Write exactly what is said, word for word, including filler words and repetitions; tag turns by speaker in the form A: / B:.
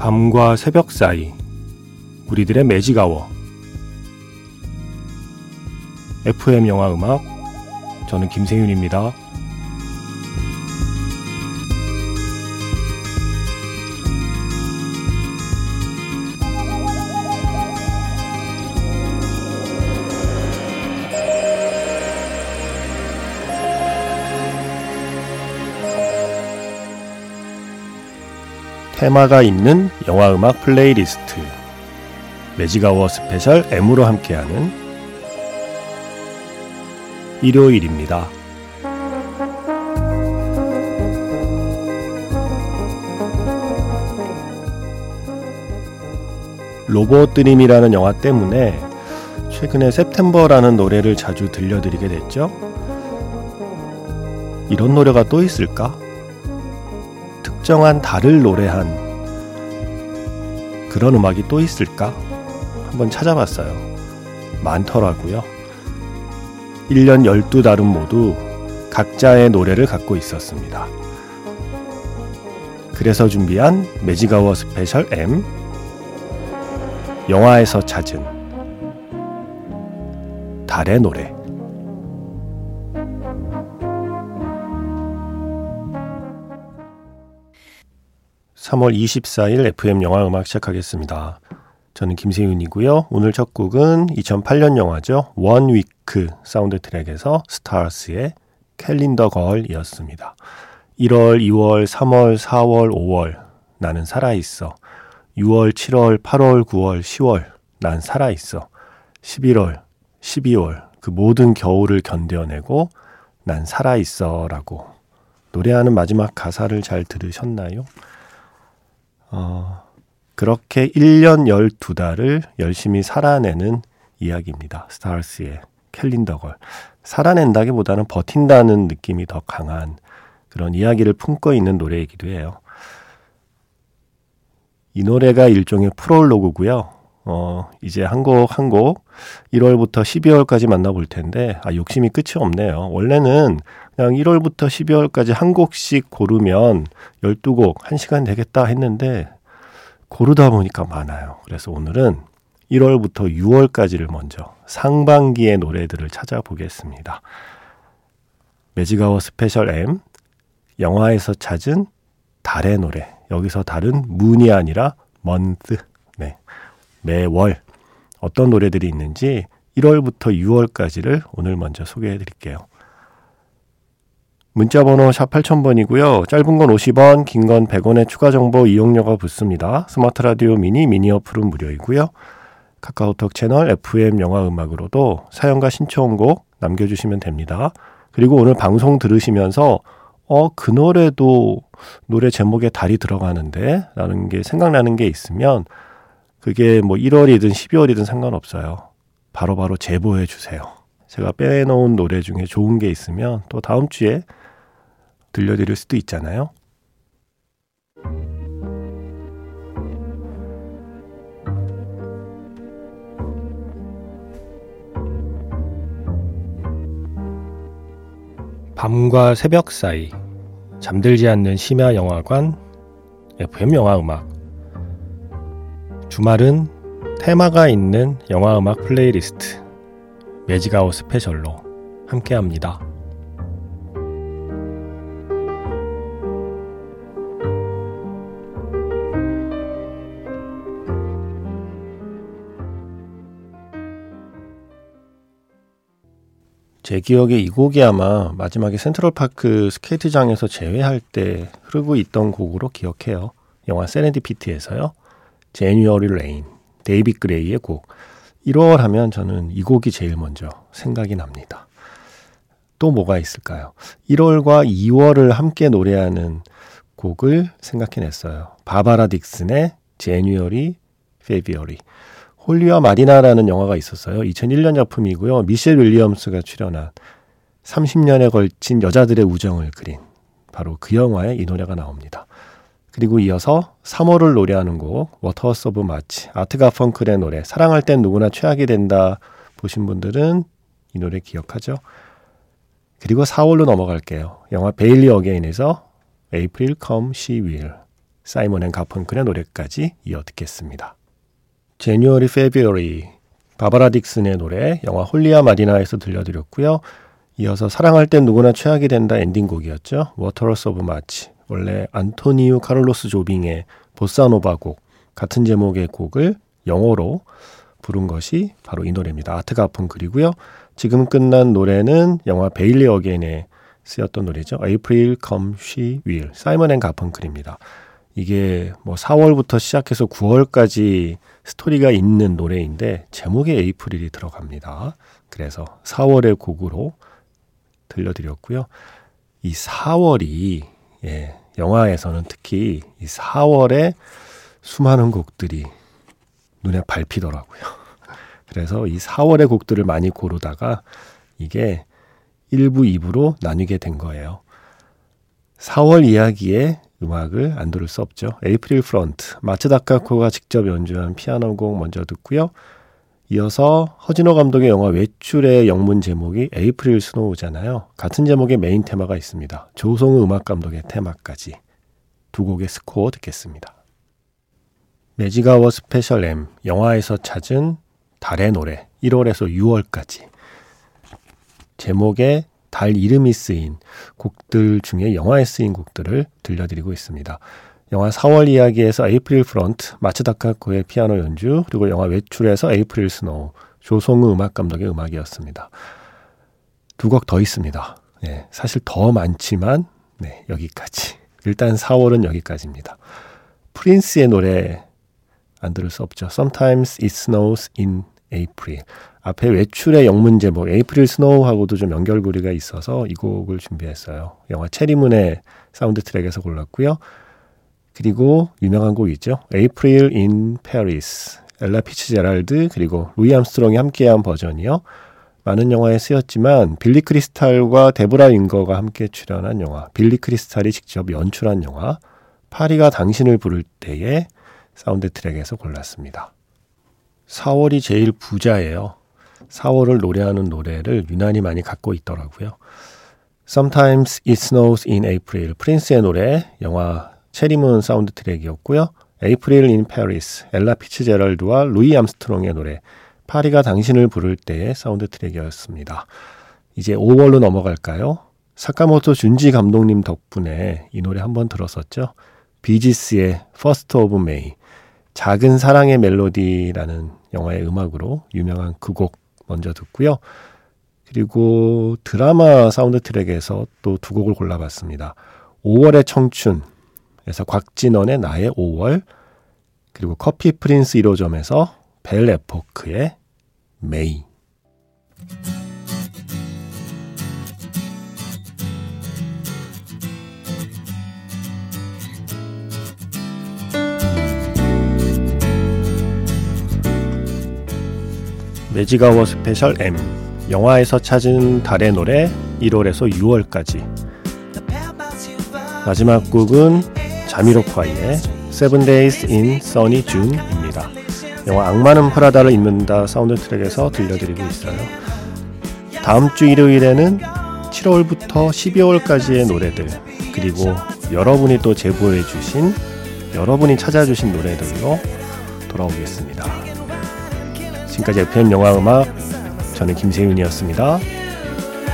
A: 밤과 새벽 사이 우리들의 매직아워. 에프엠 영화 음악, 저는 김세윤입니다. 테마가 있는 영화음악 플레이리스트, 매직아워 스페셜 M으로 함께하는 일요일입니다. 로봇드림이라는 영화 때문에 최근에 september라는 노래를 자주 들려드리게 됐죠. 이런 노래가 또 있을까? 특정한 달을 노래한 그런 음악이 또 있을까? 한번 찾아봤어요. 많더라고요. 일 년 열두 달은 모두 각자의 노래를 갖고 있었습니다. 그래서 준비한 매직아워 스페셜 M, 영화에서 찾은 달의 노래. 삼월 이십사일 에프엠 영화음악 시작하겠습니다. 저는 김세윤이고요. 오늘 첫 곡은 이천팔년 영화죠. 원 위크 사운드 트랙에서 스타스의 캘린더 걸이었습니다. 일월, 이월, 삼월, 사월, 오월 나는 살아있어. 유월, 칠월, 팔월, 구월, 시월 난 살아있어. 십일월, 십이월 그 모든 겨울을 견뎌내고 난 살아있어 라고 노래하는 마지막 가사를 잘 들으셨나요? 어, 그렇게 일 년 열두 달을 열심히 살아내는 이야기입니다. 스타스의 캘린더걸. 살아낸다기보다는 버틴다는 느낌이 더 강한 그런 이야기를 품고 있는 노래이기도 해요. 이 노래가 일종의 프롤로그고요. 어, 이제 한 곡 한 곡 일월부터 십이월까지 만나볼 텐데 아, 욕심이 끝이 없네요. 원래는 그냥 일월부터 십이월까지 한 곡씩 고르면 열두 곡, 한 시간 되겠다 했는데 고르다 보니까 많아요. 그래서 오늘은 일월부터 유월까지를 먼저 상반기의 노래들을 찾아보겠습니다. 매직아워 스페셜 M, 영화에서 찾은 달의 노래. 여기서 달은 문이 아니라 month. 네, 매월 어떤 노래들이 있는지 일월부터 유월까지를 오늘 먼저 소개해 드릴게요. 문자번호 샵 팔천 번이고요. 짧은 건 오십 원, 긴 건 백 원의 추가 정보 이용료가 붙습니다. 스마트 라디오 미니, 미니 어플은 무료이고요. 카카오톡 채널 에프엠 영화음악으로도 사연과 신청곡 남겨주시면 됩니다. 그리고 오늘 방송 들으시면서 어, 그 노래도 노래 제목에 달이 들어가는데 라는 게 생각나는 게 있으면 그게 뭐 일월이든 십이월이든 상관없어요. 바로바로 제보해 주세요. 제가 빼놓은 노래 중에 좋은 게 있으면 또 다음 주에 들려드릴 수도 있잖아요. 밤과 새벽 사이 잠들지 않는 심야 영화관 에프엠 영화음악. 주말은 테마가 있는 영화음악 플레이리스트 매직아워 스페셜로 함께합니다. 제 기억에 이 곡이 아마 마지막에 센트럴파크 스케이트장에서 제외할 때 흐르고 있던 곡으로 기억해요. 영화 세렌디피티에서요. January Rain, 데이빗 그레이의 곡. 일월 하면 저는 이 곡이 제일 먼저 생각이 납니다. 또 뭐가 있을까요? 일월과 이월을 함께 노래하는 곡을 생각해냈어요. 바바라 딕슨의 January, February. 홀리와 마리나라는 영화가 있었어요. 이천일년 작품이고요. 미셸 윌리엄스가 출연한 삼십 년에 걸친 여자들의 우정을 그린 바로 그 영화에 이 노래가 나옵니다. 그리고 이어서 삼월을 노래하는 곡 워터스 오브 마치, 아트 가펑클의 노래 사랑할 땐 누구나 최악이 된다 보신 분들은 이 노래 기억하죠? 그리고 사월로 넘어갈게요. 영화 베일리 어게인에서 April Come She Will, 사이먼 앤 가펑클의 노래까지 이어 듣겠습니다. January, February, 바바라 딕슨의 노래 영화 홀리아 마리나에서 들려드렸고요. 이어서 사랑할 땐 누구나 최악이 된다 엔딩곡이었죠. Waters of March, 원래 안토니우 카를로스 조빙의 보사노바 곡 같은 제목의 곡을 영어로 부른 것이 바로 이 노래입니다. 아트 가펑클이고요. 지금 끝난 노래는 영화 베일리 어게인에 쓰였던 노래죠. April Come She Will, 사이먼 앤 가펑클입니다. 이게 뭐 사월부터 시작해서 구월까지 스토리가 있는 노래인데 제목에 에이프릴이 들어갑니다. 그래서 사월의 곡으로 들려드렸고요. 이 사월이 예, 영화에서는 특히 이 사월에 수많은 곡들이 눈에 밟히더라고요. 그래서 이 사월의 곡들을 많이 고르다가 이게 일 부, 이 부로 나뉘게 된 거예요. 사월 이야기의 음악을 안 들을 수 없죠. 에이프릴 프런트, 마츠 다카코가 직접 연주한 피아노 곡 먼저 듣고요. 이어서 허진호 감독의 영화 외출의 영문 제목이 에이프릴 스노우잖아요. 같은 제목의 메인 테마가 있습니다. 조성우 음악 감독의 테마까지 두 곡의 스코어 듣겠습니다. 매직아워 스페셜 M, 영화에서 찾은 달의 노래, 일월에서 유월까지. 제목에 달 이름이 쓰인 곡들 중에 영화에 쓰인 곡들을 들려드리고 있습니다. 영화 사월 이야기에서 에이프릴 프런트, 마츠 다카코의 피아노 연주, 그리고 영화 외출에서 에이프릴 스노우, 조성우 음악 감독의 음악이었습니다. 두 곡 더 있습니다. 네, 사실 더 많지만 네, 여기까지. 일단 사월은 여기까지입니다. 프린스의 노래 안 들을 수 없죠. Sometimes it snows in April. 앞에 외출의 영문 제목 에이프릴 스노우하고도 좀 연결고리가 있어서 이 곡을 준비했어요. 영화 체리문의 사운드 트랙에서 골랐고요. 그리고 유명한 곡 있죠. April in Paris. 엘라 피츠제랄드 그리고 루이 암스트롱이 함께한 버전이요. 많은 영화에 쓰였지만 빌리 크리스탈과 데보라 윙거가 함께 출연한 영화, 빌리 크리스탈이 직접 연출한 영화 파리가 당신을 부를 때의 사운드 트랙에서 골랐습니다. 사월이 제일 부자예요. 사월을 노래하는 노래를 유난히 많이 갖고 있더라고요. Sometimes it snows in April, 프린스의 노래, 영화 체리문 사운드 트랙이었고요. April in Paris, 엘라 피츠제럴드와 루이 암스트롱의 노래, 파리가 당신을 부를 때의 사운드 트랙이었습니다. 이제 오월로 넘어갈까요? 사카모토 준지 감독님 덕분에 이 노래 한번 들었었죠. 비지스의 First of May, 작은 사랑의 멜로디라는 영화의 음악으로 유명한 그 곡 먼저 듣고요. 그리고 드라마 사운드 트랙에서 또 두 곡을 골라봤습니다. 오월의 청춘에서 곽진원의 나의 오월, 그리고 커피 프린스 일 호점에서 벨 에포크의 메이. 매직아워 스페셜 M, 영화에서 찾은 달의 노래 일월에서 유월까지. 마지막 곡은 자미로콰이의 Seven Days in Sunny June입니다. 영화 악마는 프라다를 입는다 사운드 트랙에서 들려드리고 있어요. 다음 주 일요일에는 칠월부터 십이월까지의 노래들, 그리고 여러분이 또 제보해 주신, 여러분이 찾아주신 노래들로 돌아오겠습니다. 지금까지 에프엠 영화음악, 저는 김세윤이었습니다.